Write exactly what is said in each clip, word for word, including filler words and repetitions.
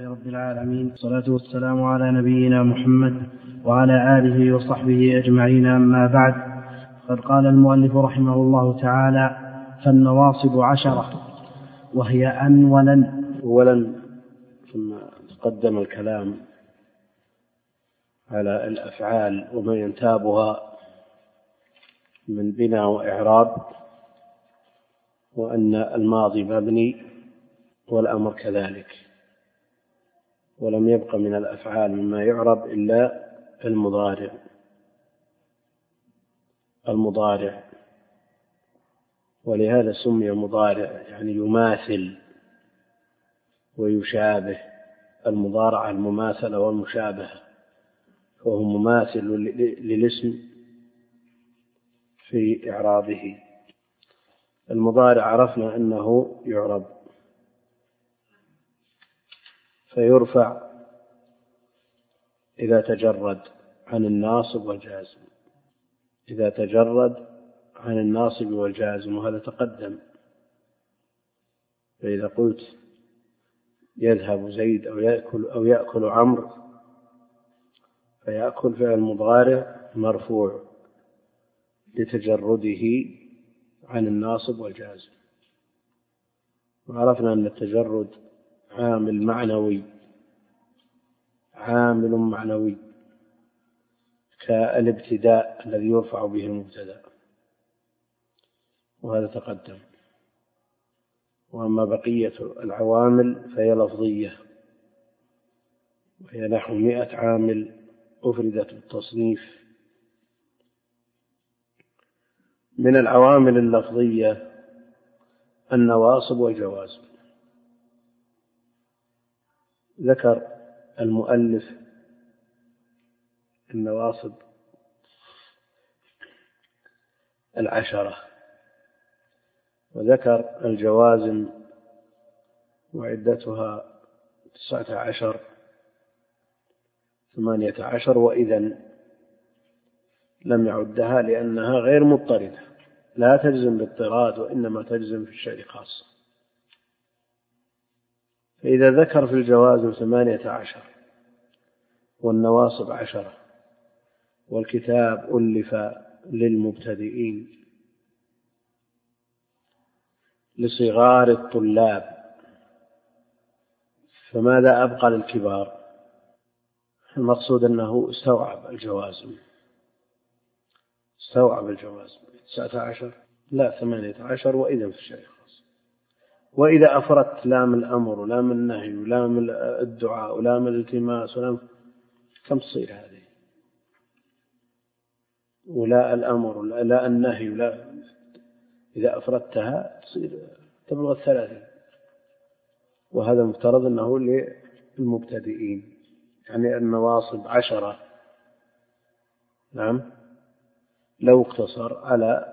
لله رب العالمين، والصلاة والسلام على نبينا محمد وعلى آله وصحبه أجمعين، أما بعد. قد قال المؤلف رحمه الله تعالى: فالنواصب عشرة، وهي أن ولن. ولن ثم تقدم الكلام على الأفعال وما ينتابها من بناء وإعراب، وأن الماضي مبني والأمر كذلك، ولم يبق من الأفعال مما يعرب إلا المضارع المضارع ولهذا سمي مضارع، يعني يماثل ويشابه. المضارعة المماثلة والمشابهة، فهو مماثل للاسم في إعرابه. المضارع عرفنا أنه يعرب فيرفع إذا تجرد عن الناصب والجازم، إذا تجرد عن الناصب والجازم، وهذا تقدم. فإذا قلت يذهب زيد أو يأكل أو يأكل عمرو، فيأكل فعل مضارع مرفوع لتجرده عن الناصب والجازم. وعرفنا أن التجرد عامل معنوي عامل معنوي كالابتداء الذي يرفع به المبتدأ، وهذا تقدم. وأما بقية العوامل فهي لفظية، وهي نحو مئة عامل أفردت بالتصنيف. من العوامل اللفظية النواصب والجوازم. ذكر المؤلف النواصب العشرة، وذكر الجوازم وعدتها تسعة عشر ثمانية عشر، وإذن لم يعدها لأنها غير مضطردة، لا تجزم باضطراد، وإنما تجزم في الشيء خاصة. فإذا ذكر في الجوازم ثمانية عشر والنواصب عشرة، والكتاب ألف للمبتدئين لصغار الطلاب، فماذا أبقى للكبار؟ المقصود أنه استوعب الجوازم استوعب الجوازم تسعة عشر لا ثمانية عشر، وإذا في الشيء خاص. وإذا أفردت لام الأمر ولام النهي ولام الدعاء ولام الالتماس ولام، كم تصير هذه؟ ولا الأمر ولا النهي ولا، إذا أفردتها تصير تبلغ الثلاثين. وهذا مفترض أنه للمبتدئين، يعني النواصب عشرة. نعم، لو اقتصر على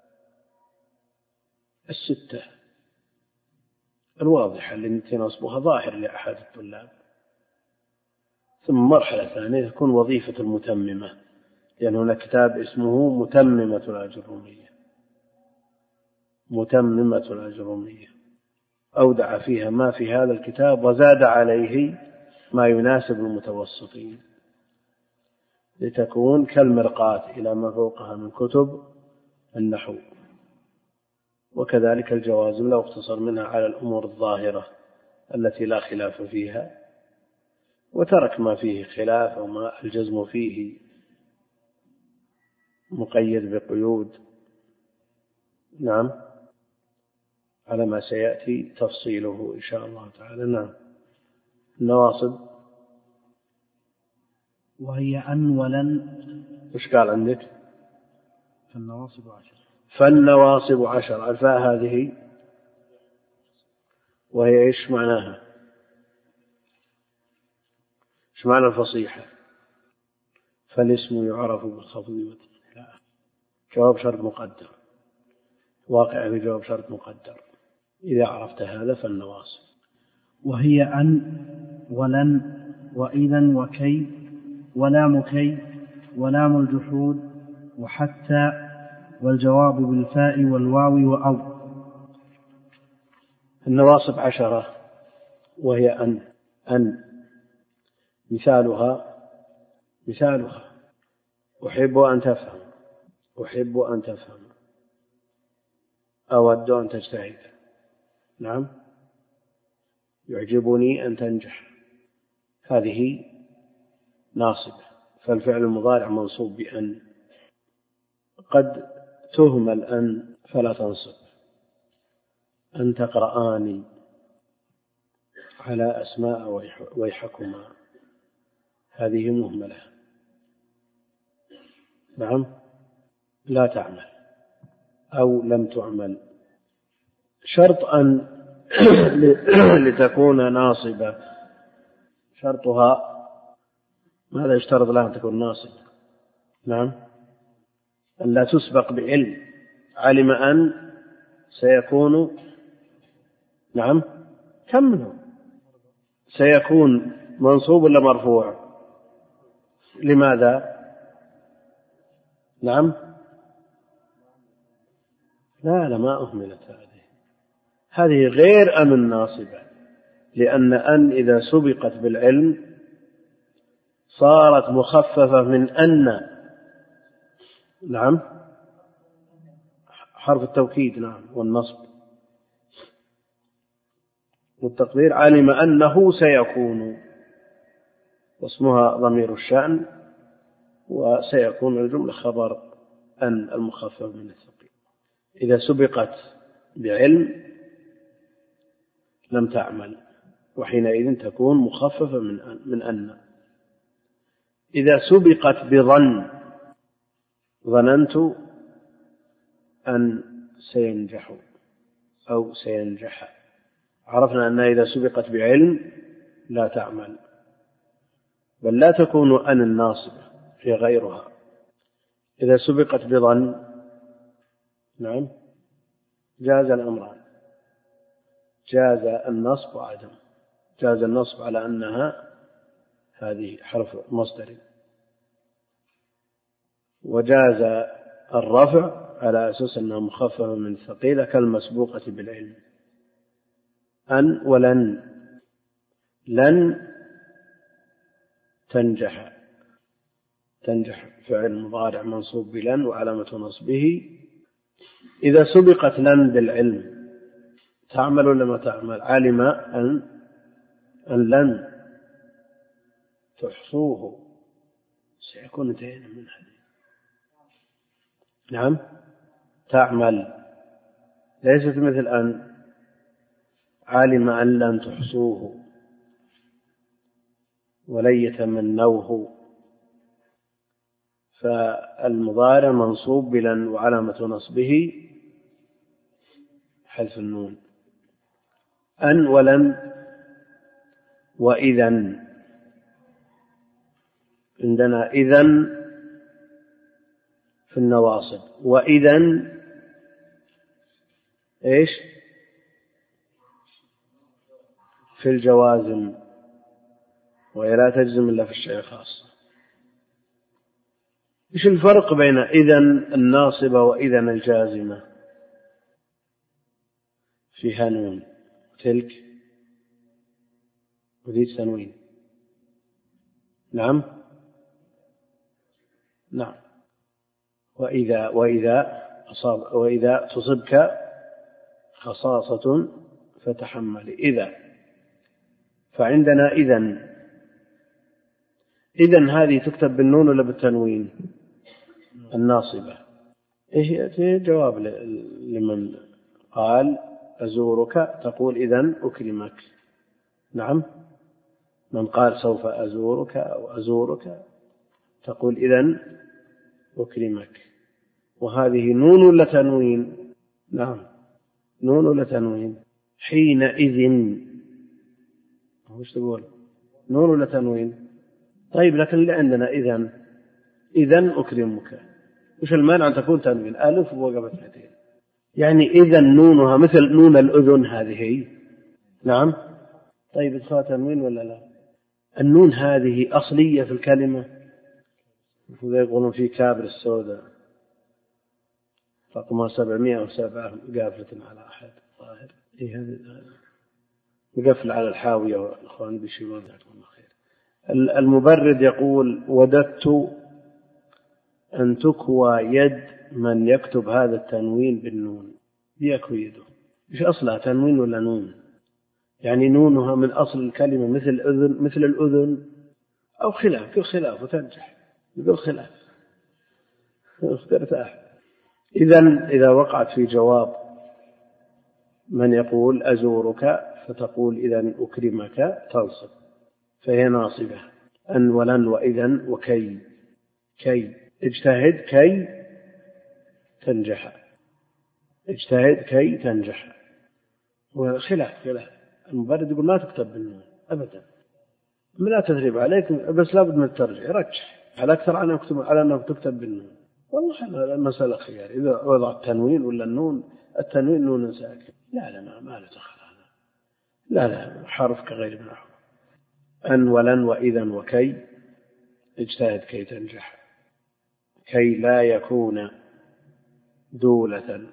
الستة الواضحة التي نصبها ظاهر لأحد الطلاب، ثم مرحلة ثانية تكون وظيفة المتممة، لأن هناك كتاب اسمه متممة الأجرومية متممة الأجرومية أودع فيها ما في هذا الكتاب وزاد عليه ما يناسب المتوسطين، لتكون كالمرقاة إلى ما فوقها من كتب النحو. وكذلك الجوازم لو اقتصر منها على الأمور الظاهرة التي لا خلاف فيها، وترك ما فيه خلاف وما الجزم فيه مقيد بقيود، نعم، على ما سيأتي تفصيله إن شاء الله تعالى. نعم. النواصب وهي أن ولن. وش قال عندك؟ فالنواصب عشر. فالنواصب عشر، الفاء هذه وهي إيش معناها؟ إيش معنى الفصيحة؟ فالاسم يعرف بالخفض والتنوين. لا، جواب شرط مقدر، واقع في جواب شرط مقدر. إذا عرفت هذا فالنواصب. وهي أن ولن وإذن وكي ولام كي ولام الجحود وحتى، والجواب بالفاء والواو وأو. النواصب عشرة، وهي أن أن مثالها مثالها أحب أن تفهم، أحب أن تفهم، أود أن تجتهد. نعم. يعجبني أن تنجح. هذه ناصبة، فالفعل المضارع منصوب بأن. قد تهمل أن فلا تنصب. أن تقرآني على أسماء ويحكما، هذه مهملة. نعم. لا تعمل أو لم تعمل. شرط أن لتكون ناصبة، شرطها ماذا يشترط لها أن تكون ناصبة؟ نعم. أن لا تسبق بعلم، علم أن سيكون. نعم. كم منه سيكون منصوب ولا مرفوع؟ لماذا؟ نعم. لا لا، ما أهملت هذه هذه غير أن الناصبة، لأن أن إذا سبقت بالعلم صارت مخففة من أن. نعم. حرف التوكيد. نعم. والنصب والتقدير علم أنه سيكون، واسمها ضمير الشأن، وسيكون الجملة خبر أن المخفف من الثقيل. إذا سبقت بعلم لم تعمل، وحينئذ تكون مخففة من أن, من أن. إذا سبقت بظن، ظننت أن سينجح أو سينجح، عرفنا أنها إذا سبقت بعلم لا تعمل، بل لا تكون أن الناصبة في غيرها. إذا سبقت بظن، نعم، جاز الأمران، جاز النصب وعدم. جاز النصب على أنها هذه حرف مصدر، وجاز الرفع على أساس أنها مخففة من ثقيلة كالمسبوقة بالعلم. أن ولن. لن تنجح، تنجح فعل مضارع منصوب بلن وعلامة نصبه. إذا سبقت لن بالعلم تعمل ولا ما تعمل؟ علم أن أن لن تحصوه سيكون انتهينا من هذه. نعم. تعمل، ليست مثل أن علم أن لن تحصوه ولن يتمنوه. فالمضارع منصوب بلن وعلامة نصبه حذف النون. أن ولن وإذن. عندنا إذن في النواصب، وإذن إيش في الجوازم، وهي لا تجزم إلا في الشيء خاص. إيش الفرق بين إذن الناصبة وإذن الجازمة؟ فيها نون، تلك وذي تنوين. نعم. نعم. وإذا وإذا أصاب وإذا تصبك خصاصة فتحمل. إذا فعندنا إذن. إذن هذه تكتب بالنون ولا بالتنوين؟ الناصبة. إيه جواب لمن قال أزورك تقول إذن أكرمك. نعم. من قال سوف أزورك أو أزورك تقول إذن أكرمك. وهذه نون ولا تنوين؟ نعم. نون ولا تنوين؟ حينئذ وش تقول؟ نون ولا تنوين؟ طيب، لكن اللي عندنا إذن إذن أكرمك، وش المانع أن تكون تنوين؟ ألف ووقفت اثنتين، يعني إذن نونها مثل نون الأذن هذه. نعم. طيب، إدخال تنوين ولا لا؟ النون هذه أصلية في الكلمة، يقولون في كابر السوداء رقمها سبعمائة وسبعة قافلة على أحد ظاهر. إيه هذه يقفل على الحاوية والإخوان بيشيلون ذاتهم خير. المبرد يقول وددت أن تكوى يد من يكتب هذا التنوين بالنون. يكوي يده. إيش أصلها تنوين ولا نون؟ يعني نونها من أصل الكلمة مثل الأذن مثل الأذن أو خلاف كل خلاف وتنجح يقول خلاف ترتاح. إذن إذا وقعت في جواب من يقول أزورك فتقول إذن أكرمك تنصب فهي ناصبة. أن ولن وإذن وكي كي اجتهد كي تنجح اجتهد كي تنجح. وخلاف خلاف المبرد يقول ما تكتب بالنون أبدا لا تثريب عليك بس لابد من الترجيح رجح على أكثر عن أكتب على أنه تكتب بالنون. والله المسألة خيار إذا وضع التنوين ولا النون التنوين نون ساكن لا لا ما, ما له دخل هذا لا لا حرف كغير نحو. أن ولن وإذن وكي اجتهد كي تنجح كي لا يكون دولة.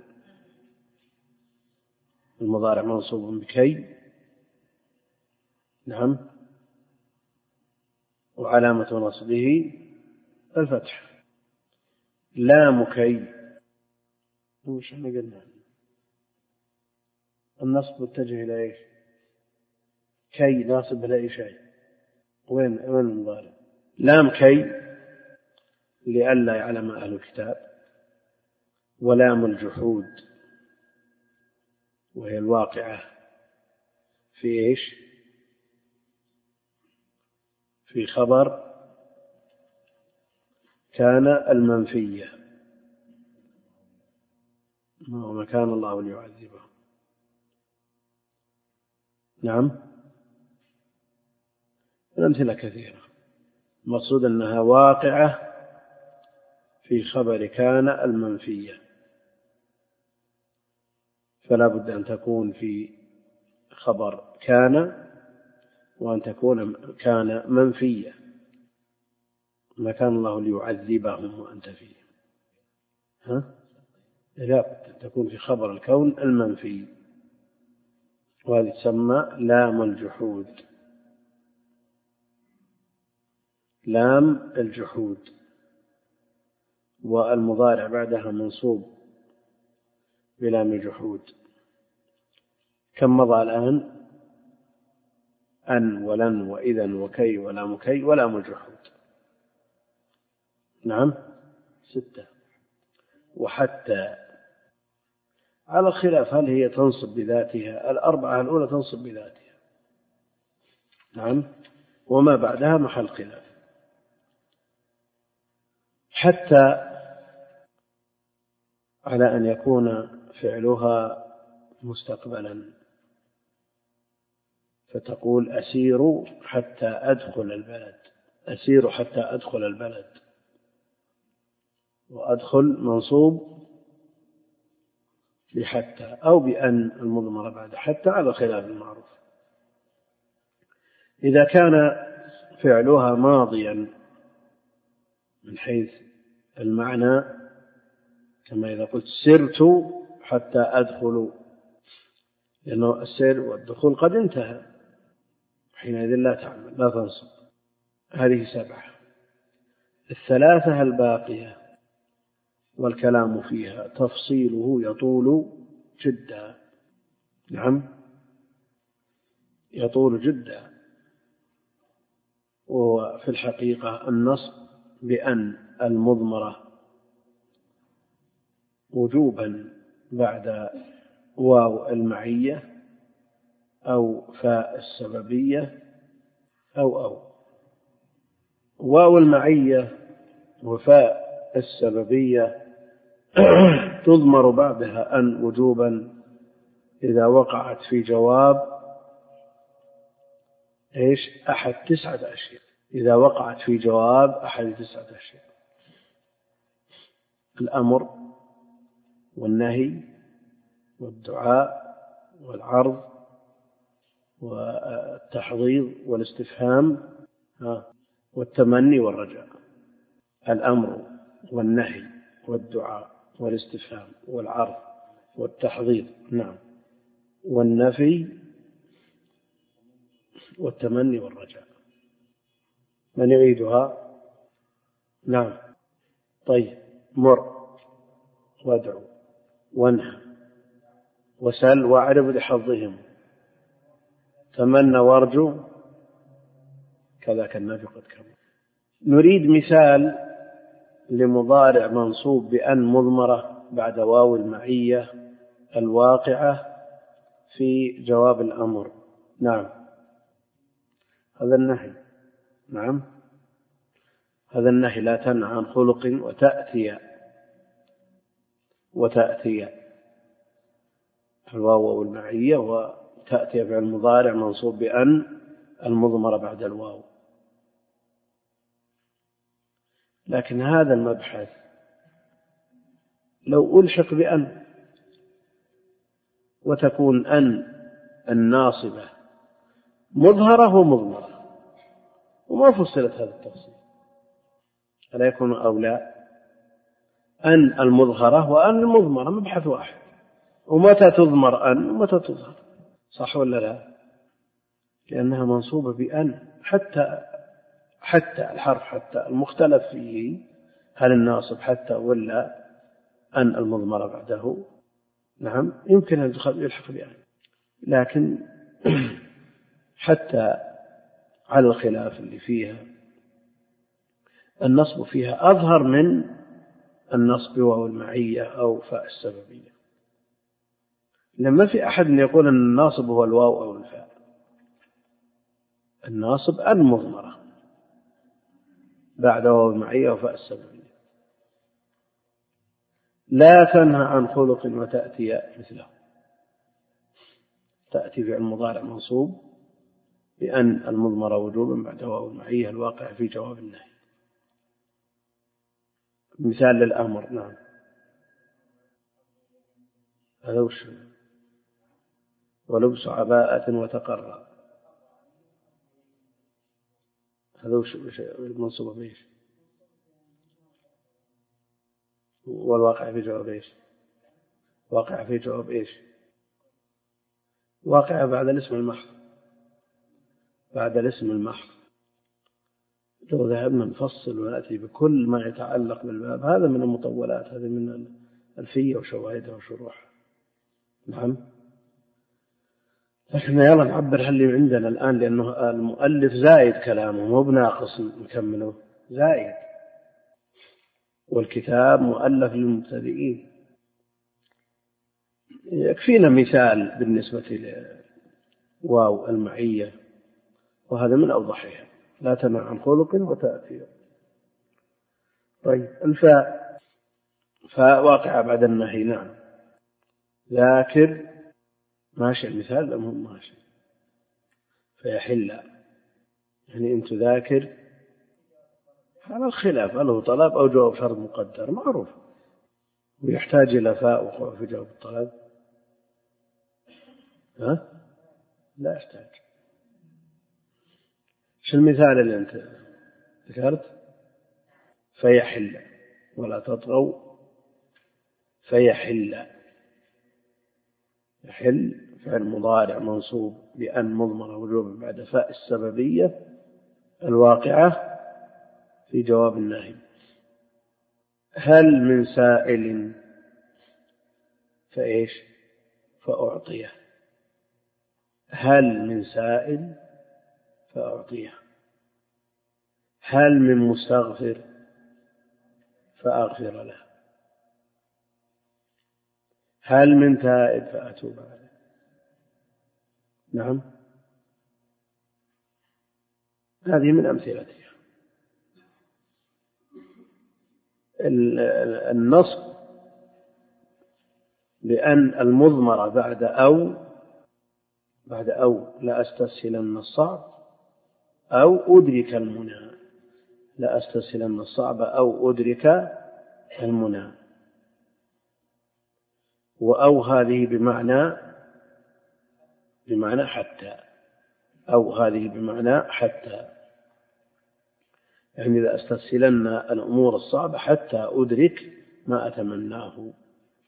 المضارع منصوب بكي نعم وعلامة نصبه الفتح. لام كي وش احنا قلنا النصب متجه إلى إيش؟ كي ناصب إلى أي شيء وين وين المضارع؟ لام كي لئلا يعلم أهل الكتاب. ولام الجحود وهي الواقعة في إيش؟ في خبر كان المنفية وما كان الله ليعذبه. نعم الأمثلة كثيرة. المقصود أنها واقعة في خبر كان المنفية فلا بد أن تكون في خبر كان وأن تكون كان منفية. ما كان الله ليعذبهم وأنت فيه ها لا بد أن تكون في خبر الكون المنفي وهذه تسمى لام الجحود. لام الجحود والمضارع بعدها منصوب بلام الجحود. كم مضى الآن؟ أن ولن وإذن وكي ولام كي ولام الجحود. نعم ستة. وحتى على الخلاف هل هي تنصب بذاتها؟ الأربعة الأولى تنصب بذاتها نعم وما بعدها محل خلاف. حتى على أن يكون فعلها مستقبلا فتقول أسير حتى أدخل البلد. أسير حتى أدخل البلد وأدخل منصوب بحتى أو بأن المضمرة بعد حتى على خلاف المعروف. إذا كان فعلها ماضيا من حيث المعنى كما إذا قلت سرت حتى أدخل لأنه السير والدخول قد انتهى حينئذ لا تعمل لا تنصب. هذه سبعة. الثلاثة الباقية والكلام فيها تفصيله يطول جدا. نعم يطول جدا. وفي الحقيقة النصب بأن المضمرة وجوبا بعد واو المعية أو فاء السببية أو أو واو المعية وفاء السببية تضمر بعدها أن وجوبا إذا وقعت في جواب إيش أحد تسعة أشياء. إذا وقعت في جواب أحد تسعة أشياء: الأمر والنهي والدعاء والعرض والتحضيض والاستفهام والتمني والرجاء. الأمر والنهي والدعاء والاستفهام والعرض والتحضيض نعم والنفي والتمني والرجاء. من يعيدها؟ نعم. طيب. مر وادعو وانهى وسل واعرض لحظهم، تمنى وارجو، كذاك النافي قد كمل. نريد مثال لمضارع منصوب بأن مضمرة بعد واو المعية الواقعة في جواب الأمر. نعم. هذا النهي. نعم. هذا النهي: لا تنهى عن خلق وتأتي وتأتي الواو المعية، وتأتي فعل مضارع منصوب بأن المضمرة بعد الواو. لكن هذا المبحث لو ألحق بأن وتكون أن الناصبة مظهرة ومضمرة وما فصلت هذا التفصيل، ألا يكون أولى؟ أن المظهرة وأن المضمرة مبحث واحد، ومتى تضمر أن ومتى تظهر، صح ولا لا؟ لأنها منصوبة بأن. حتى حتى الحرف حتى المختلف فيه هل الناصب حتى ولا أن المضمرة بعده، نعم يمكن أن يلحق بأن، لكن حتى على الخلاف اللي فيها النصب فيها أظهر من النصب واو المعية أو فاء السببية، لما في أحد يقول أن الناصب هو الواو أو الفاء. الناصب أن مضمرة بعد واو المعية وفاء السببية. لا تنهى عن خلق وتأتي مثله، تأتي فعل مضارع منصوب بأن المضمرة وجوبا بعد واو المعية الواقع في جواب النهي. مثال للأمر. نعم. هذا وش؟ ولبس عباءة وتقرى، هذا وش المنصوب بإيش؟ والواقع في جواب إيش؟ واقع في جواب إيش؟ واقع بعد الاسم المحض، بعد الاسم المحض. لو ذهبنا نفصل ونأتي بكل ما يتعلق بالباب، هذا من المطولات، هذا من الألفية وشواهدها وشروحها. نعم. لكن يلا نعبر اللي عندنا الآن، لأنه المؤلف زايد كلامه مو بناقص نكمله، زايد، والكتاب مؤلف للمبتدئين. يكفينا مثال بالنسبة لواو المعية، وهذا من أوضحها: لا تنهى عن خلق وتأتي. طيب. الفاء، فاء واقعة بعد النهي. نعم. ذاكر، ماشي المثال أم هم ماشي؟ فيحل، يعني أنت ذاكر على الخلاف، هل هو طلب أو جواب شرط مقدر معروف، ويحتاج إلى فاء وقوع في جواب الطلب؟ ها؟ لا يحتاج. شو المثال اللي أنت ذكرت؟ فيحل ولا تطغوا فيحل. يحل فعل مضارع منصوب بأن مضمرة وجوبا بعد فاء السببية الواقعة في جواب النهي. هل من سائل فإيش؟ فأعطيه. هل من سائل فأعطيه. هل من مستغفر فأغفر له. هل من تائب فأتوب عليه. نعم. هذه من أمثلتها. النصب لأن المضمرة بعد أو بعد أو لا أستسهلن الصعب أو أدرك المنى. لا أستسهلن الصعب أو أدرك المنى. وأو هذه بمعنى بمعنى حتى. أو هذه بمعنى حتى، يعني لا أستسهلن الأمور الصعبة حتى أدرك ما أتمناه.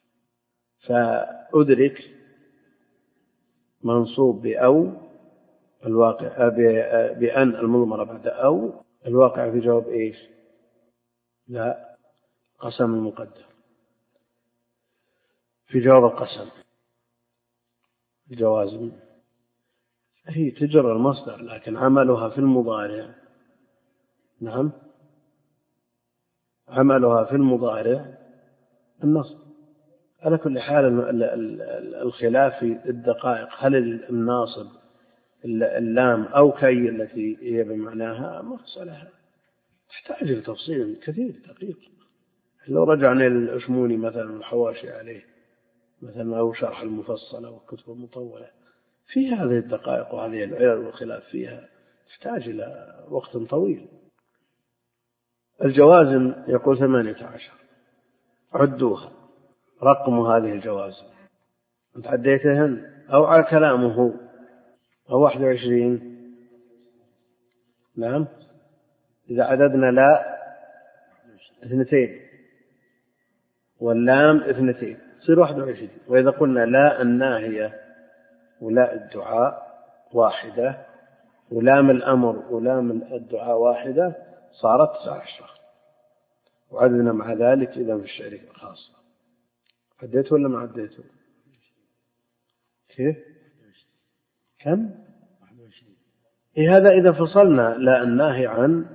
فأدرك منصوب بأو الواقع بأن المضمرة بعد أو الواقع في جواب إيش؟ لا، قسم المقدر في جواب القسم. الجوازم هي تجر المصدر لكن عملها في المضارع. نعم، عملها في المضارع النصب. على كل حال الخلاف في الدقائق، هل الناصب اللام أو كي التي هي بمعناها مسألة تحتاج لتفصيل كثير دقيق. لو رجعنا للأشموني مثلا الحواشي عليه مثلا أو شرح المفصل أو الكتب المطولة في هذه الدقائق وهذه العلل والخلاف فيها تحتاج إلى وقت طويل. الجوازم يقول ثمانية عشر، عدوها، رقم هذه الجوازم أنت عديتهن أو على كلامه أو واحد وعشرين. نعم، إذا عددنا لا اثنتين واللام اثنتين تصير واحد وعشرين. وإذا قلنا لا الناهية ولا الدعاء واحدة ولام الأمر ولام الدعاء واحدة صارت تسعة عشر. وعدنا مع ذلك إذا في الشريك الخاصة. عديته ولا ما عديته؟ كيف؟ كم؟ إيه هذا إذا فصلنا لا الناهي عن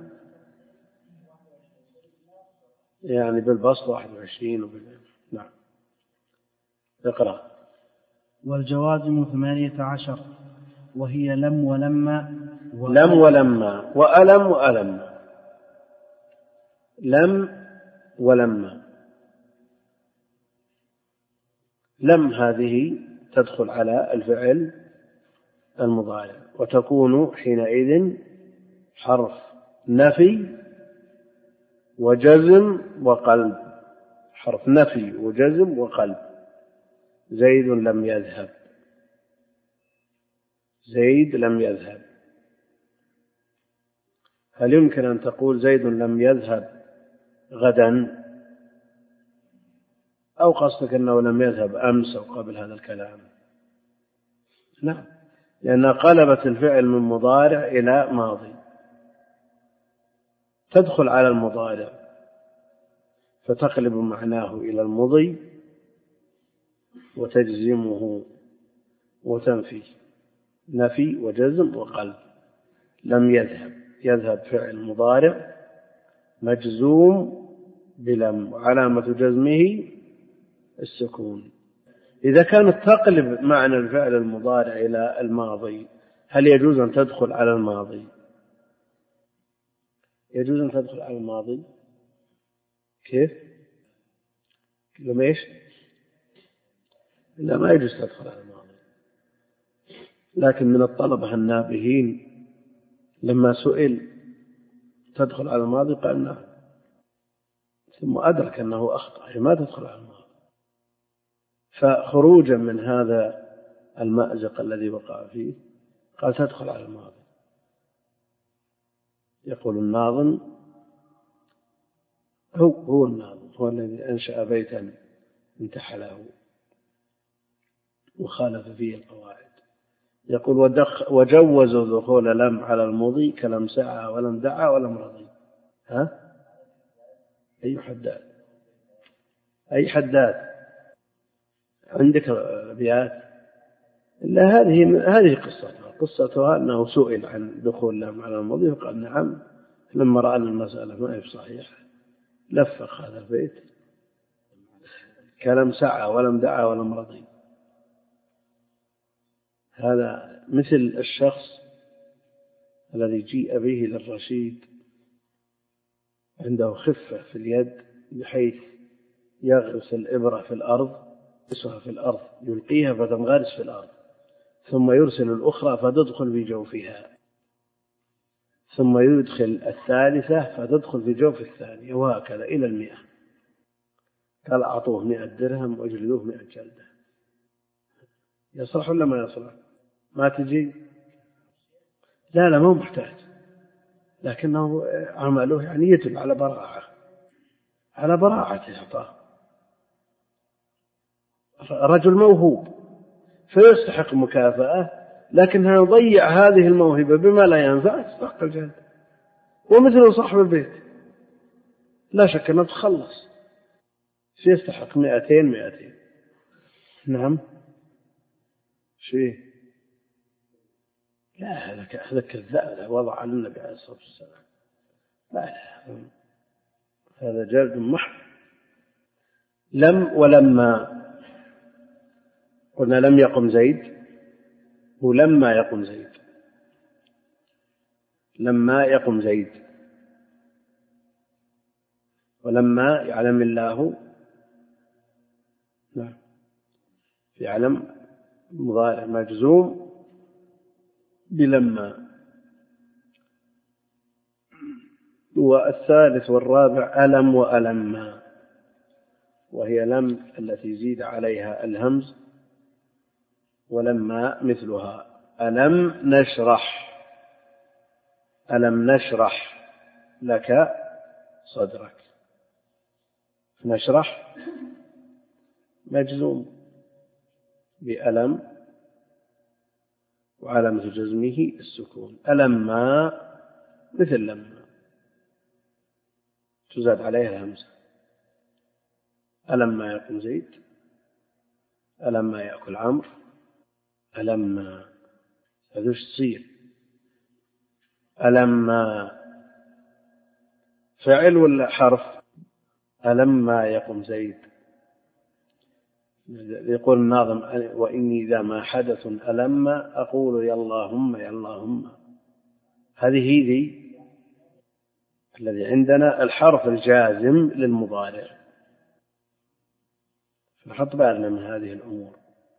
يعني بالبسط واحد وعشرين وبال... نعم. اقرأ. والجوازم ثمانية عشر وهي لم ولما و... لم ولما وألم وألم. لم ولما. لم هذه تدخل على الفعل المضارع وتكون حينئذ حرف نفي وجزم وقلب. حرف نفي وجزم وقلب. زيد لم يذهب. زيد لم يذهب. هل يمكن أن تقول زيد لم يذهب غدا أو قصدك أنه لم يذهب أمس أو قبل هذا الكلام؟ نعم، لأنها قلبت الفعل من مضارع إلى ماضي، تدخل على المضارع فتقلب معناه إلى المضي وتجزمه وتنفي. نفي وجزم وقلب. لم يذهب. يذهب فعل مضارع مجزوم بلم وعلامة جزمه السكون. إذا كانت تقلب معنى الفعل المضارع إلى الماضي هل يجوز أن تدخل على الماضي؟ يجوز أن تدخل على الماضي. كيف؟ لما إيش؟ لا، ما يجوز تدخل على الماضي. لكن من الطلبة النابهين لما سئل تدخل على الماضي قال نعم، ثم أدرك أنه أخطأ، ما تدخل على الماضي. فخروجا من هذا المأزق الذي وقع فيه قال تدخل على الماضي. يقول الناظم هو هو الناظم هو الذي أنشأ بيتا انتحله وخالف فيه القواعد. يقول ودخ وجوز دخول لم على المضي كلم سعى ولم دعا ولم رضي. ها؟ أي حداد؟ أي حداد عندك أبيات؟ إلا هذه هذه قصتها. قصتها أنه سئل عن دخول لم على المضي فقال نعم. لما رأى المسألة ما هي بصحيحة لفق هذا البيت كلم سعى ولم دعا ولم رضي. هذا مثل الشخص الذي جيء به للرشيد عنده خفة في اليد بحيث يغرس الإبرة في الأرض يغرسها في الأرض يلقيها فتنغرس في الأرض ثم يرسل الأخرى فتدخل في جوفها ثم يدخل الثالثة فتدخل في جوف الثانية وهكذا إلى المئة. قال أعطوه مئة درهم واجلدوه مئة جلدة. يصلح ولا ما يصلح؟ ما تجي؟ لا لا مو محتاج، لكنه عمله يعني يدل على براعة على براعته. أعطاه رجل موهوب فيستحق مكافأة لكنها يضيع هذه الموهبة بما لا ينفع يستحق الجلد. ومثل صاحب البيت لا شك أنه تخلص سيستحق مئتين مئتين. نعم شيء لا هذا كذاب وضع على النبي عليه الصلاة والسلام. لا لا هذا جلد محض. لم ولما قلنا لم يقم زيد ولما يقم زيد. لما يقم زيد ولما يعلم الله. نعم في علم مضارع مجزوم بلما. والثالث والرابع ألم وألما، وهي لم التي زيد عليها الهمز، ولما مثلها ألم نشرح. ألم نشرح لك صدرك. نشرح مجزوم بألم وعلامة جزمه السكون. ألما مثل لما تزاد عليها الهمزة. ألما يقوم زيد، ألما يأكل عمرو، ألما هذوش تصير. ألما فعل ولا حرف؟ ألما يقوم زيد. يقول الناظم وإني إذا ما حدث ألما أقول يا اللهم يا اللهم. هذه هي الذي عندنا الحرف الجازم للمضارع. فنحط بالنا من هذه الأمور.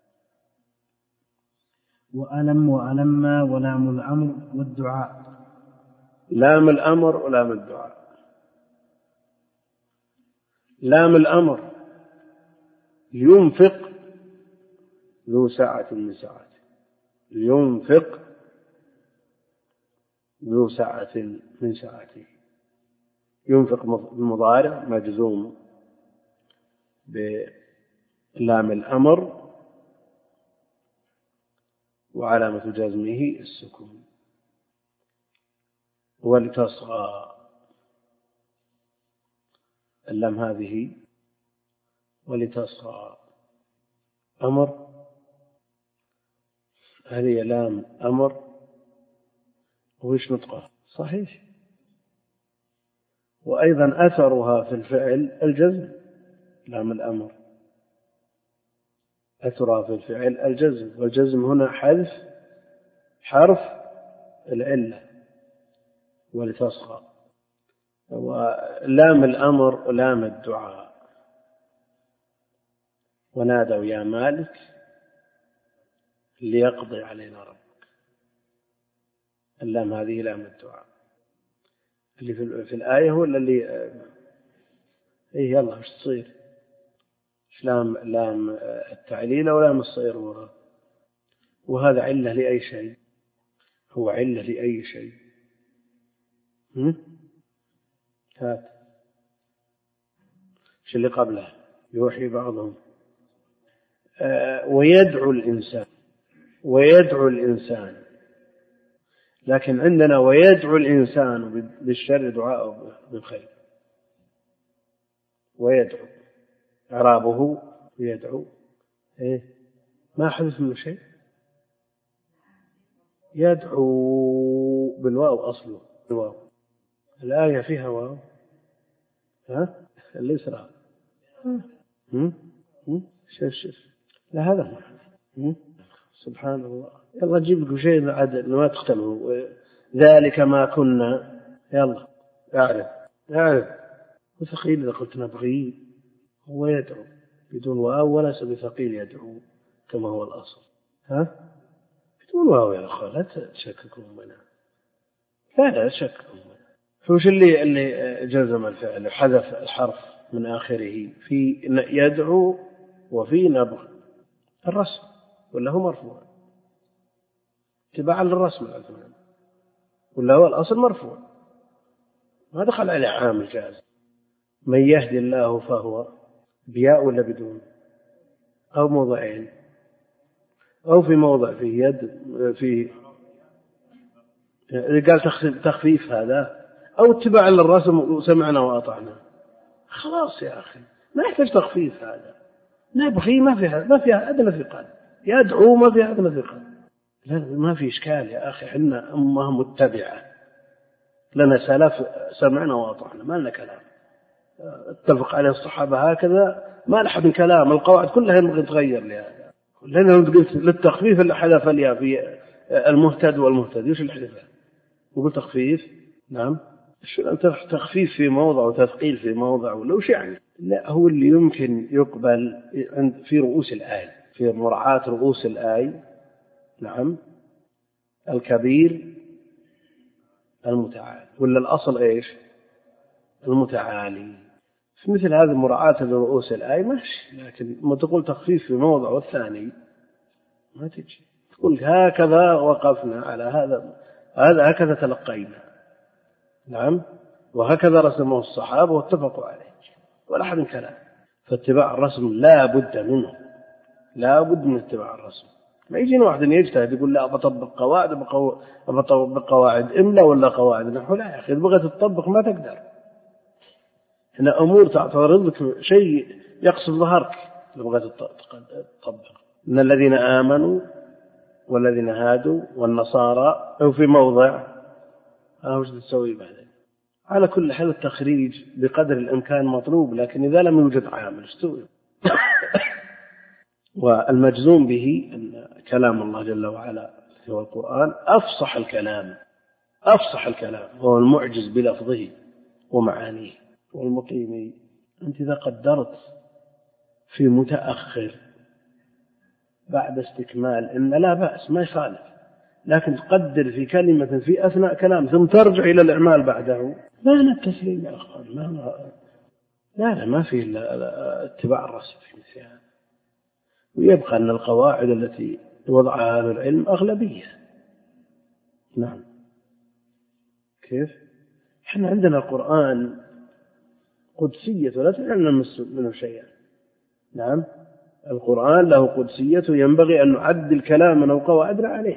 وألم وألما ولام الأمر والدعاء. لام الأمر ولام الدعاء. لام الأمر ينفق ذو سعة من سعته. ينفق ذو سعة من سعته. ينفق المضارع مجزوم بلام الأمر وعلامة جزمه السكون. ولتصغى اللام هذه ولتصغى أمر. هذه لام أمر وإيش نطقها صحيح. وأيضا أثرها في الفعل الجزم. لام الأمر أثرها في الفعل الجزم، والجزم هنا حذف حرف العلة ولتصغى. ولام الأمر لام الدعاء. ونادوا يا مالك ليقضي علينا ربك. اللام هذه لام الدعاء اللي في الآية ولا اللي إيه يلا وش تصير؟ لام لام التعليل أو لام الصيرورة؟ وهذا علة لأي شيء؟ هو علة لأي شيء؟ هم؟ هات شو اللي قبله؟ يوحي بعضهم آه ويدعو الإنسان. ويدعو الإنسان، لكن عندنا ويدعو الإنسان بالشر دعاءه بالخير. ويدعو إعرابه يدعو إيه ما حدث منه شيء. يدعو بالواو أصله بالواو. الآية فيها واو ها الإسراء. هم هم شوف شوف لا هذا هم سبحان الله. يلا جيب لكم شيء ما تختمه. ذلك ما كنا يلا أعرف أعرف وثقيل إذا قلت نبغي. هو يدعو بدون واو وليس بثقيل يدعو كما هو الأصل. ها بدون واو يا أخوة لا تشككوا منها. لا لا تشككوا منها. فوش اللي اللي جزم الفعل حذف الحرف من آخره في يدعو وفي نبغ؟ الرسم ولا هو مرفوع تباعا للرسم العثمان ولا هو الأصل مرفوع. ما دخل عليه عامل جاز. من يهدي الله فهو بياء ولا بدون أو موضعين؟ أو في موضع فيه يد فيه قال تخفيف هذا، أو اتباع للرسم وسمعنا وأطعنا، خلاص يا أخي ما يحتاج تخفيف. هذا نبغي ما فيها ما فيها أدنى ثقل، يدعو ما فيها أدنى ثقل. لا ما في إشكال يا أخي، حنا أمة متبعة لنا سلف سمعنا وأطعنا، ما لنا كلام. اتفق عليه الصحابة هكذا، ما لحد كلام. القواعد كلها ينبغي تغير لهذا، لأنه قلت للتخفيف اللي حذف لي في المهتد والمهتد. وش اللي حذفه؟ يقول تخفيف. نعم، شو تخفيف في موضع وتثقيل في موضع ولا وش يعني؟ لا، هو اللي يمكن يقبل عند في رؤوس الآية، في مراعاة رؤوس الآية. نعم، الكبير المتعالي، ولا الأصل إيش؟ المتعالي. في مثل هذه مراعاة لرؤوس الآية ماشي، لكن ما تقول تخفيف في موضع والثاني ما تجي. تقول هكذا وقفنا على هذا، هذا هكذا تلقينا. نعم، وهكذا رسمه الصحابة واتفقوا عليه، ولا أحد كلام. فاتباع الرسم لا بد منه، لا بد من اتباع الرسم. ما يجينا واحد يجتهد يقول لا بطبق قواعد، بطبق قواعد إملا ولا قواعد نحو. لا يا أخي، بغيت تطبق ما تقدر. هنا أمور تعترض لك شيء يقصد ظهرك لو بغيت تطبق. إن الذين آمنوا والذين هادوا والنصارى، أو في موضع وش تسوي بعدين. على كل حال التخريج بقدر الإمكان مطلوب، لكن إذا لم يوجد عامل استوي. والمجزوم به أن كلام الله جل وعلا هو القرآن أفصح الكلام، أفصح الكلام، هو المعجز بلفظه ومعانيه. والمقيم أنت إذا قدرت في متأخر بعد استكمال إن لا بأس ما يخالف، لكن تقدر في كلمة في أثناء كلام ثم ترجع إلى الإعمال بعده، لا نتسليم يا أخوان. لا لا, لا ما في اتباع الرسم في مثل هذا. ويبقى أن القواعد التي وضعها أهل العلم أغلبية. نعم، كيف؟ إحنا عندنا القرآن قدسية ولا تعلم منه شيئا. نعم، القرآن له قدسية، ينبغي أن نعدل كلامنا وقواعدنا عليه.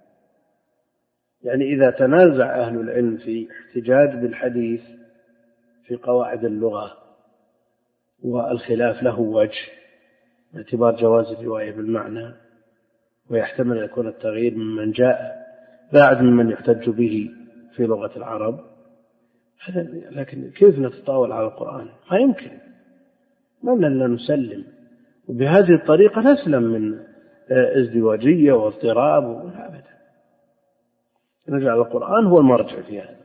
يعني إذا تنازع أهل العلم في احتجاج بالحديث في قواعد اللغة والخلاف له وجه باعتبار جواز الرواية بالمعنى، ويحتمل أن يكون التغيير ممن جاء بعد ممن يحتج به في لغة العرب، لكن كيف نتطاول على القرآن؟ ما يمكن، ما لنا نسلم، وبهذه الطريقة نسلم من ازدواجية واضطراب وابدا. نجعل القرآن هو المرجع في هذا.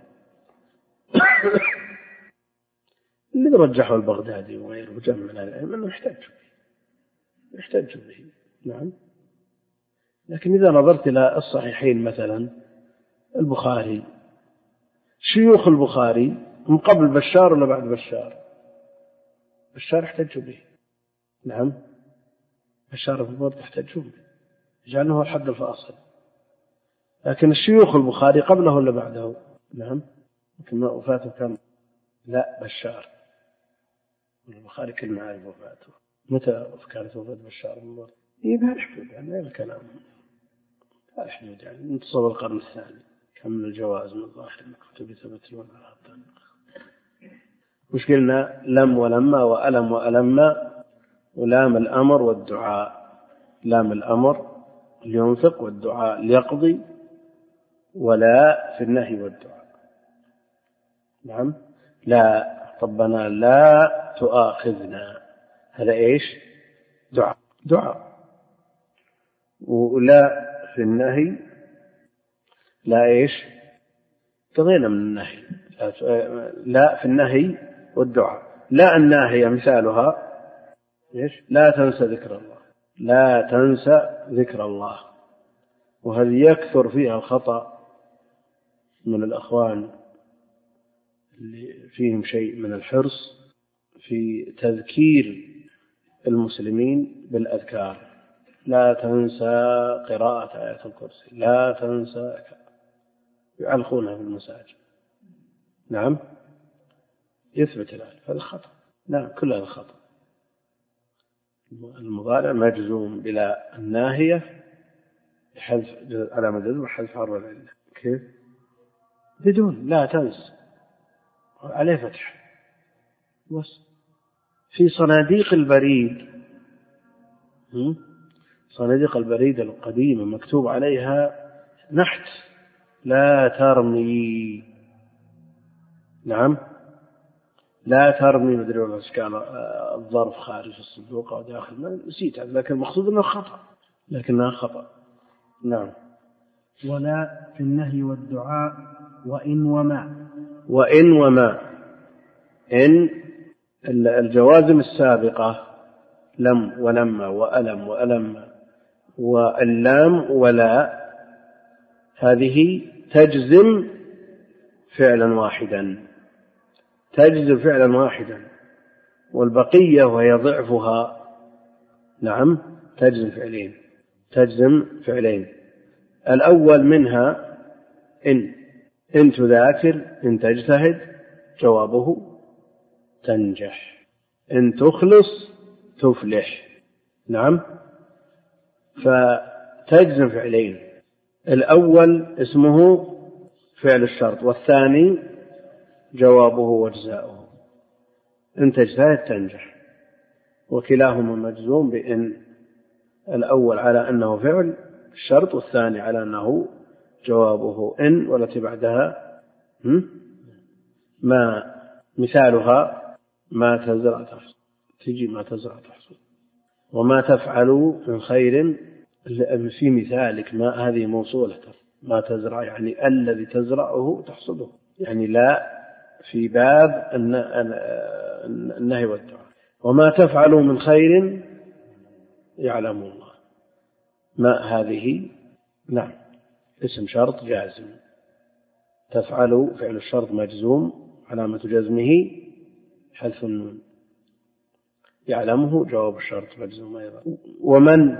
اللي رجحه البغدادي وغيره جمع من العلم أنه يحتج به، يحتج به. نعم، لكن إذا نظرت إلى الصحيحين مثلا البخاري، شيوخ البخاري من قبل بشار ولا بعد بشار؟ بشار احتج به. نعم، بشار في البرد احتجوا به، جعلناه هو الحد الفاصل. لكن الشيوخ البخاري قبله ولا بعده؟ نعم، لكن ما وفاته كم؟ لا، بشار. البخاري كل ما عارف وفاته. متى كانت وفاة بشار بن برد؟ إيه بهالحدود، يعني غير الكلام بهالحدود، يعني منتصف القرن الثاني. كم من الجواز من الظاهر أن كتب يثبتون على هذا. وش قلنا؟ لم ولما وألم وألمنا، ولام الأمر والدعاء. لام الأمر لينفق والدعاء ليقضي، ولا في النهي والدعاء. نعم، لا ربنا لا تؤاخذنا، هذا إيش؟ دعاء، دعاء. ولا في النهي، لا إيش؟ قضينا من النهي. لا في النهي والدعاء. لا الناهية مثالها إيش؟ لا تنسى ذكر الله، لا تنسى ذكر الله. وهذه يكثر فيها الخطأ من الأخوان اللي فيهم شيء من الحرص في تذكير المسلمين بالأذكار. لا تنسى قراءة آية الكرسي، لا تنسى، يعلقونها في المساجد. نعم، يثبت ذلك، هذا خطأ. لا، كل هذا خطأ. المضارع مجزوم بلا الناهية حذف علامة جزم وحذف حرف العلة. كيف؟ بدون لا تنس عليه فتح بس. في صناديق البريد، صناديق البريد القديمة مكتوب عليها نحت لا ترمي. نعم لا ترمي، مدري والله كان الظرف خارج الصندوق أو داخل، ما نسيت، لكن المقصود أنه خطأ، لكنها خطأ. نعم. ولا في النهي والدعاء وإن وما. وإن وما، إن الجوازم السابقة لم ولما وألم وألم واللام ولا، هذه تجزم فعلا واحدا، تجزم فعلا واحدا، والبقية وهي ضعفها نعم تجزم فعلين، تجزم فعلين. الأول منها إن، إن تذاكر، إن تجتهد، جوابه تنجح، إن تخلص تفلح. نعم، فتجزم فعلين، الأول اسمه فعل الشرط، والثاني جوابه وجزاؤه. إن تجتهد تنجح، وكلاهما مجزوم بإن، الأول على أنه فعل الشرط، والثاني على أنه جوابه إن، والتي بعدها ما مثالها ما تزرع تحصد، تجي ما تزرع تحصد. وما تفعلوا من خير، في مثالك ما هذه موصولة، ما تزرع يعني الذي تزرعه تحصده، يعني لا في باب النهي والدعاء. وما تفعلوا من خير يعلم الله، ما هذه نعم اسم شرط جازم، تفعلوا فعل الشرط مجزوم علامة جزمه حذف النون، يعلمه جواب الشرط مجزوم أيضا. ومن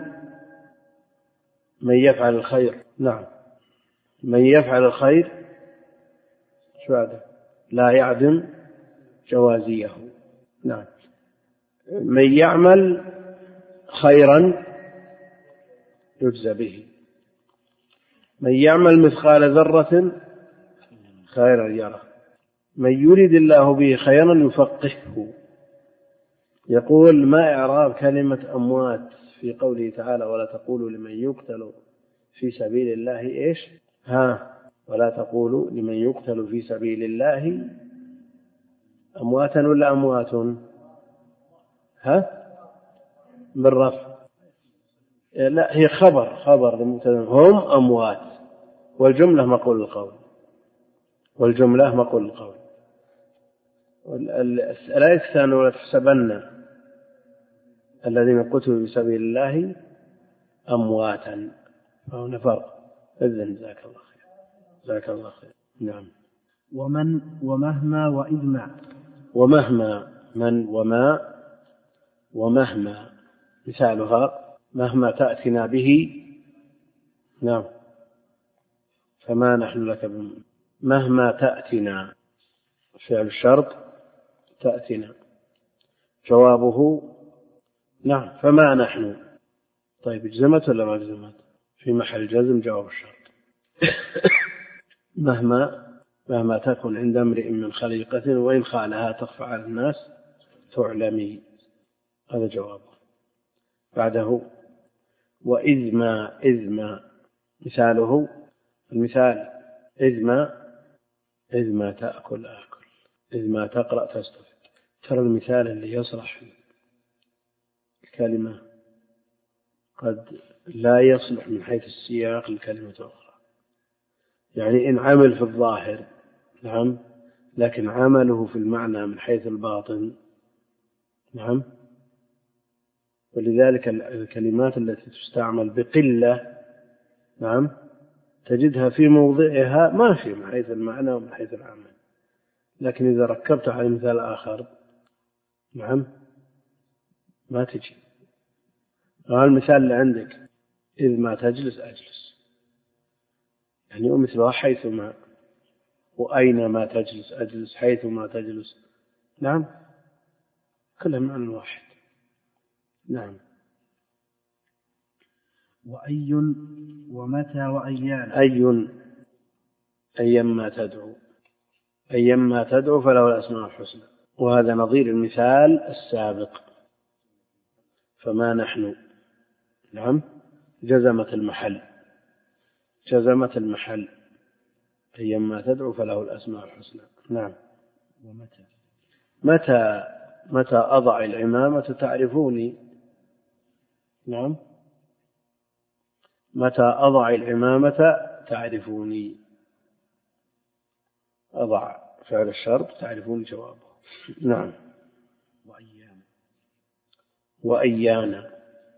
من يفعل الخير، نعم من يفعل الخير شو هذا؟ لا يعدم جوازيه. نعم، من يعمل خيرا يجزى به، من يعمل مثقال ذرة خيرا يره، من يريد الله به خيرا يفقهه. يقول ما إعراب كلمة أموات في قوله تعالى ولا تقولوا لمن يقتل في سبيل الله إيش؟ ها، ولا تقولوا لمن يقتل في سبيل الله أمواتا ولا أموات؟ ها بالرفع، لا هي خبر، خبر هم أموات، والجملة مقول القول، والجملة مقول القول. الآية الثانية ولا تحسبن الذين قتلوا في سبيل الله أمواتا، فهنا فرق. إذن جزاك الله خير، جزاك الله خير. نعم. ومن ومهما وإذما. ومهما، من وما ومهما، مثالها مهما تأتنا به. نعم، فما نحن لك بم... مهما تأتنا فعل الشرط تأتنا، جوابه نعم فما نحن. طيب اجزمت ولا ما اجزمت؟ في محل جزم جواب الشرط. مهما مهما تكن عند امرئ من خليقة وإن خالها تخفى على الناس تعلمي، هذا جوابه. بعده وإذ ما، إذ ما مثاله، المثال إذ ما، إذ ما تأكل آكل، إذ ما تقرأ تستفد. ترى المثال اللي يصلح الكلمة قد لا يصلح من حيث السياق لكلمة أخرى، يعني إن عمل في الظاهر نعم، لكن عمله في المعنى من حيث الباطن نعم. ولذلك الكلمات التي تستعمل بقلة نعم تجدها في موضعها ماشي من حيث المعنى ومن حيث العمل، لكن إذا ركبت على مثال آخر نعم ما تجي. المثال اللي عندك إذ ما تجلس أجلس، يعني مثلها حيثما، وأين ما تجلس أجلس، حيثما تجلس نعم، كلها معنى واحد. نعم. وأي ومتى وأيان. أي أيما تدعو، أيما تدعو فله الأسماء الحسنى، وهذا نظير المثال السابق. فما نحن، نعم، جزمت المحل، جزمت المحل، أيما تدعو فله الأسماء الحسنى. نعم. ومتى متى متى أضع العمامة تعرفوني. نعم. متى أضع العمامة تعرفوني، أضع فعل الشرط تعرفوني جوابه. نعم. وأيان وأيانا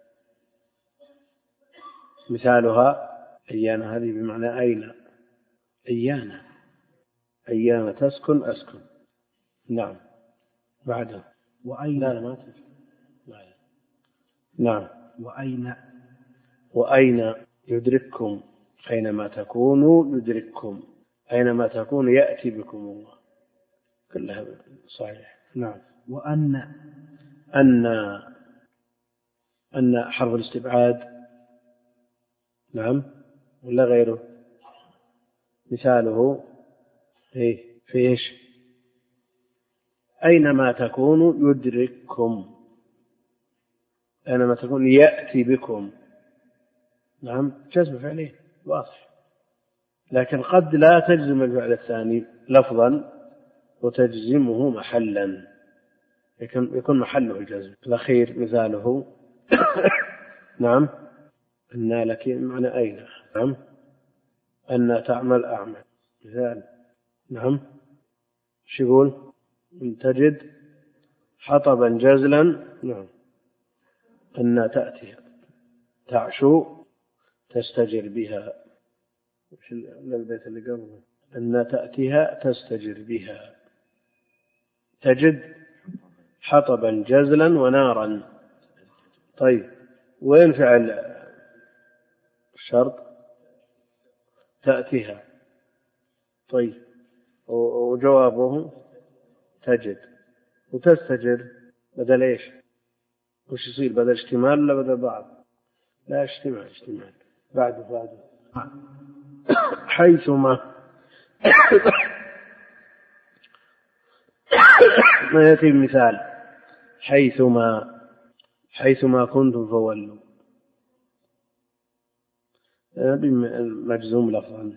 مثالها أيان، هذه بمعنى أين. أيانا، أيانا تسكن أسكن. نعم. بعدها وأين. لا لا ما تسكن. نعم. وأين وأين يدرككم، أينما تكونوا يدرككم، أينما تكونوا يأتي بكم الله، كلها صحيح. نعم. وأن أن أن حرف الاستبعاد. نعم. ولا غيره. مثاله إيه في إيش؟ أينما تكونوا يدرككم، أينما تكونوا يأتي بكم. نعم. جزم فعليه واضح، لكن قد لا تجزم الفعل الثاني لفظا وتجزمه محلا، يكون محله الجزم. الأخير مثاله نعم. أن لك معنى أين. نعم. أن تعمل أعمل مثال. نعم. شو يقول؟ إن تجد حطبا جزلا. نعم. أن تأتي تعشو تستجر بها. وش البيت اللي قبله؟ أن تأتيها تستجر بها. تجد حطبا جزلا ونارا. طيب وين فعل الشرط؟ تأتيها. طيب وجوابه تجد. وتستجر بدل ايش؟ وش يصير بدل اشتمال ولا بدل بعض؟ لا اشتمال، اشتمال. بعده بعده حيثما ما يأتي المثال حيثما، حيثما كنتم فولوا، مجزوم لفظا.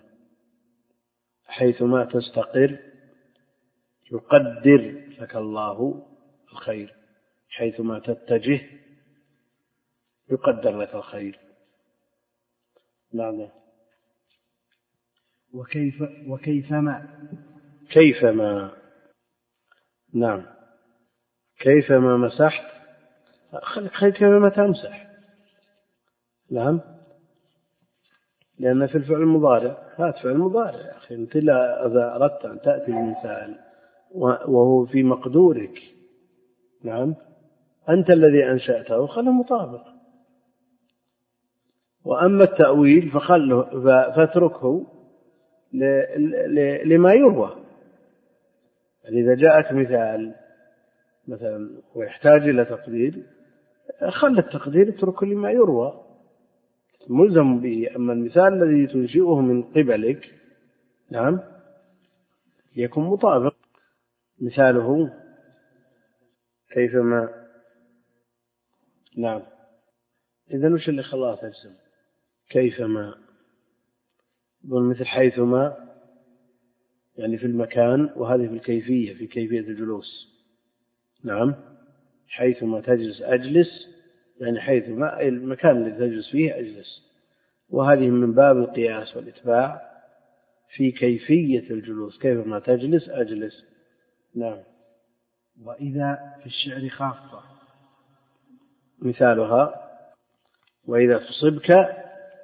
حيثما تستقر يقدر لك الله الخير، حيثما تتجه يقدر لك الخير. نعم. وكيف وكيفما كيفما. نعم. كيفما مسحت، كيفما تمسح. نعم. لأن في الفعل المضارع، هات فعل مضارع يا أخي، أنت إذا أردت أن تأتي المثال وهو في مقدورك، نعم، أنت الذي أنشأته خله مطابق. وأما التأويل فخله فاتركه لما يروى. يعني إذا جاءك مثال مثلا ويحتاج إلى تقدير، خل التقدير اترك لما يروى ملزم به. أما المثال الذي تنشئه من قبلك، نعم، يكون مطابق. مثاله كيفما. نعم. إذن وش اللي خلاص تجزم؟ كيفما. مثل حيثما يعني في المكان، وهذه في الكيفية، في كيفية الجلوس. نعم. حيثما تجلس أجلس، يعني حيثما المكان الذي تجلس فيه أجلس، وهذه من باب القياس والإتباع في كيفية الجلوس. كيفما تجلس أجلس. نعم. وإذا في الشعر خاصة. مثالها وإذا تصبك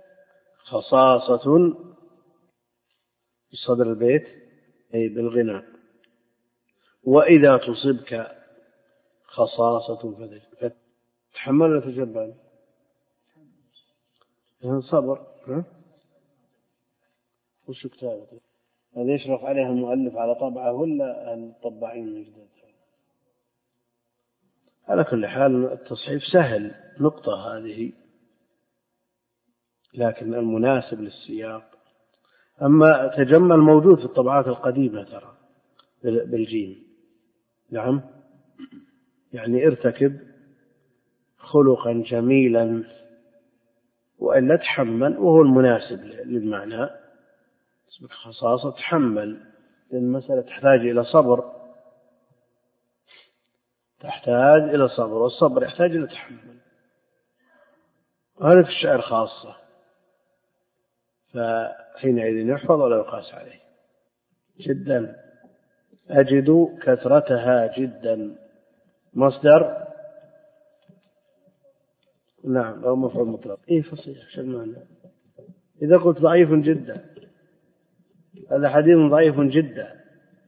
خصاصة بصدر البيت أي بالغناء، وإذا تصبك خصاصة فتحمل ولا تجبل؟ صبر. ها؟ وش كتابته؟ هذا يشرف عليها المؤلف على طبعه ولا الطباعين من جديد؟ على كل حال التصحيف سهل. نقطة هذه لكن المناسب للسياق. أما تجمل موجود في الطبعات القديمة ترى بالجيم. نعم، يعني ارتكب خلقا جميلا وإلا تحمل، وهو المناسب للمعنى. اسمك خصاصة تحمل، لأن المسألة تحتاج إلى صبر، تحتاج إلى صبر، والصبر يحتاج إلى تحمل. هذا في الشعر خاصة، فحينئذ يحفظ ولا يقاس عليه. جدا أجد كثرتها جدا مصدر، نعم، أو مفعول مطلق. إيه فصيح، شو المعنى؟ إذا قلت ضعيف جدا، هذا حديث ضعيف جدا.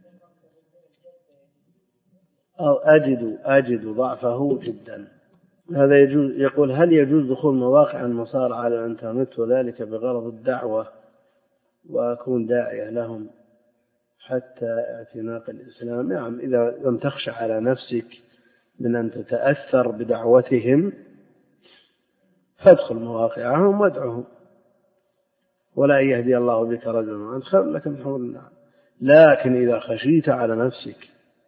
أو أجد أجد ضعفه جدا. هذا يجوز. يقول: هل يجوز دخول مواقع المصارعة على الإنترنت وذلك بغرض الدعوة وأكون داعية لهم حتى اعتناق الإسلام؟ نعم، إذا لم تخشى على نفسك من أن تتأثر بدعوتهم فادخل مواقعهم وادعهم، ولا يهدي الله بك رجلا عن خير لك من حول النعم. لكن إذا خشيت على نفسك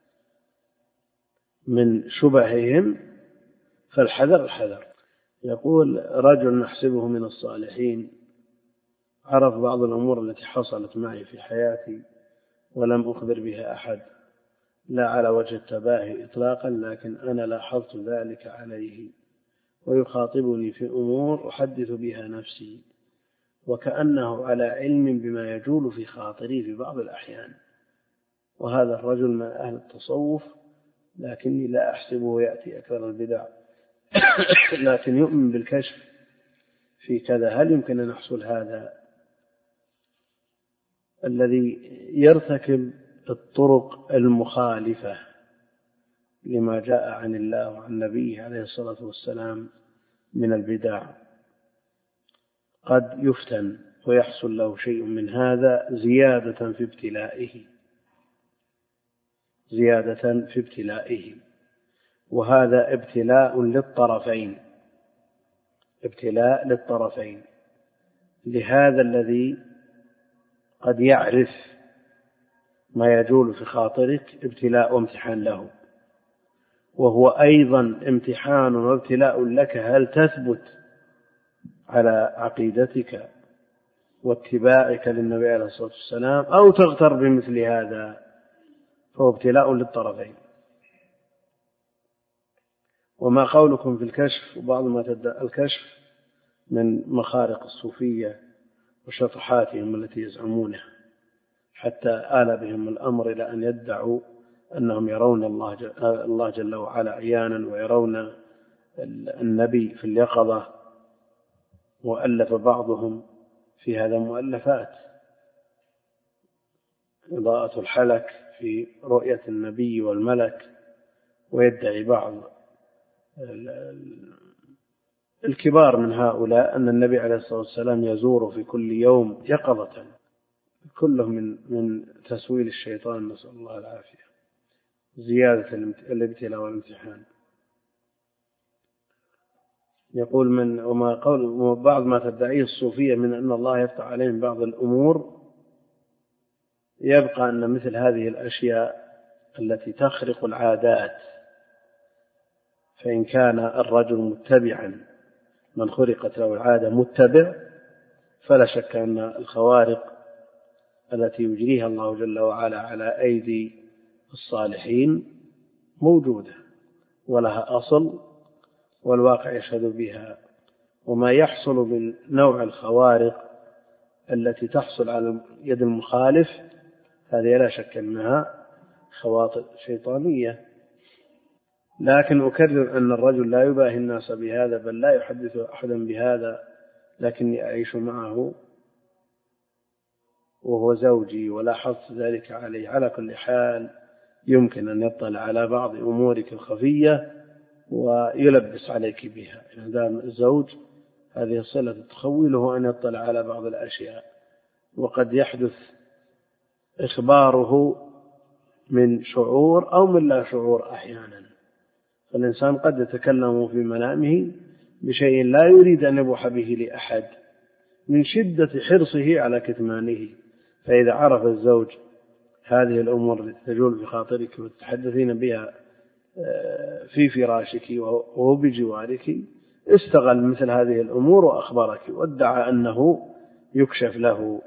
من شبههم فالحذر الحذر. يقول: رجل نحسبه من الصالحين عرف بعض الأمور التي حصلت معي في حياتي ولم أخبر بها أحد، لا على وجه التباهي إطلاقا، لكن أنا لاحظت ذلك عليه ويخاطبني في أمور أحدث بها نفسي وكأنه على علم بما يجول في خاطري في بعض الأحيان، وهذا الرجل من أهل التصوف، لكني لا أحسبه يأتي أكثر البدع لكن يؤمن بالكشف في كذا. هل يمكن أن يحصل هذا؟ الذي يرتكب الطرق المخالفة لما جاء عن الله وعن نبيه عليه الصلاة والسلام من البدع قد يفتن ويحصل له شيء من هذا زيادة في ابتلائه زيادة في ابتلائه وهذا ابتلاء للطرفين ابتلاء للطرفين لهذا الذي قد يعرف ما يجول في خاطرك ابتلاء وامتحان له، وهو أيضا امتحان وابتلاء لك. هل تثبت على عقيدتك واتباعك للنبي عليه الصلاة والسلام أو تغتر بمثل هذا؟ فهو ابتلاء للطرفين. وما قولكم في الكشف وبعض ما تدعى الكشف من مخارق الصوفية وشطحاتهم التي يزعمونها، حتى آل بهم الأمر إلى أن يدعوا أنهم يرون الله الله جل وعلا عيانا ويرون النبي في اليقظة، وألف بعضهم في هذا مؤلفات إضاءة الحلك في رؤية النبي والملك، ويدعي بعض الكبار من هؤلاء أن النبي عليه الصلاة والسلام يزور في كل يوم يقظة، كله من من تسويل الشيطان، نسأل الله العافية، زيادة الابتلاء والامتحان. يقول: من وما قول بعض ما تدعيه الصوفية من أن الله يفتح عليهم بعض الأمور، يبقى أن مثل هذه الأشياء التي تخرق العادات، فإن كان الرجل متبعا من خرقت له العادة متبع، فلا شك أن الخوارق التي يجريها الله جل وعلا على أيدي الصالحين موجودة ولها أصل والواقع يشهد بها. وما يحصل من نوع الخوارق التي تحصل على يد المخالف هذه لا شك أنها خواطر شيطانية. لكن أكرر أن الرجل لا يباهي الناس بهذا، بل لا يحدث أحدا بهذا، لكني أعيش معه وهو زوجي ولاحظت ذلك عليه. على كل حال يمكن أن يطلع على بعض أمورك الخفية ويلبس عليك بها. إذا الزوج هذه الصلة تخوله أن يطلع على بعض الأشياء، وقد يحدث إخباره من شعور أو من لا شعور أحيانا. فالإنسان قد يتكلم في منامه بشيء لا يريد أن يبوح به لأحد، من شدة حرصه على كتمانه. فإذا عرف الزوج هذه الأمور التي تجول في خاطرك وتتحدثين بها في فراشك وهو بجوارك، استغل مثل هذه الأمور وأخبرك وادعى أنه يكشف له.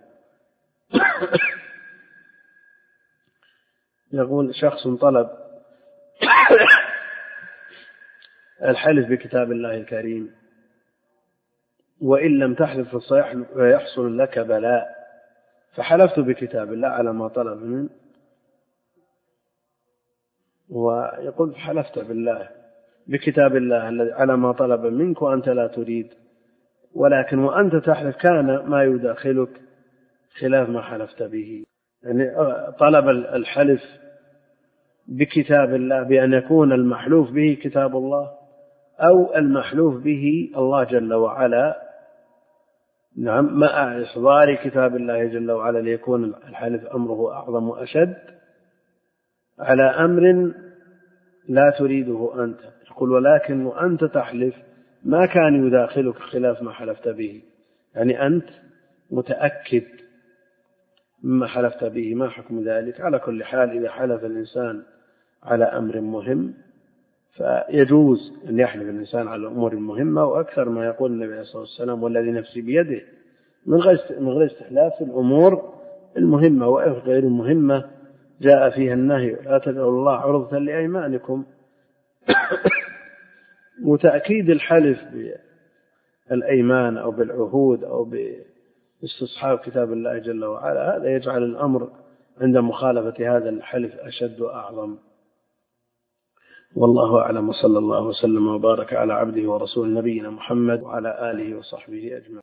يقول شخص طلب الحلف بكتاب الله الكريم، وإن لم تحلف فيحصل لك بلاء، فحلفت بكتاب الله على ما طلب منه. ويقول حلفت بالله بكتاب الله على ما طلب منك وأنت لا تريد، ولكن وأنت تحلف كان ما يداخلك خلاف ما حلفت به. يعني طلب الحلف بكتاب الله بأن يكون المحلوف به كتاب الله أو المحلوف به الله جل وعلا، نعم، مع إحضار كتاب الله جل وعلا ليكون الحلف أمره أعظم وأشد على أمر لا تريده أنت. يقول ولكن وأنت تحلف ما كان يداخلك خلاف ما حلفت به، يعني أنت متأكد مما حلفت به. ما حكم ذلك؟ على كل حال إذا حلف الإنسان على أمر مهم فيجوز أن يحلف الإنسان على الأمور المهمة، وأكثر ما يقول النبي صلى الله عليه وسلم والذي نفسي بيده من غير استحلاف في الأمور المهمة، وغير المهمة جاء فيها النهي لا تجعلوا الله عرضة لأيمانكم. وتأكيد الحلف بالأيمان أو بالعهود أو باستصحاب كتاب الله جل وعلا هذا يجعل الأمر عند مخالفة هذا الحلف أشد وأعظم. والله أعلم، وصلى الله وسلم وبارك على عبده ورسول نبينا محمد وعلى آله وصحبه أجمعين.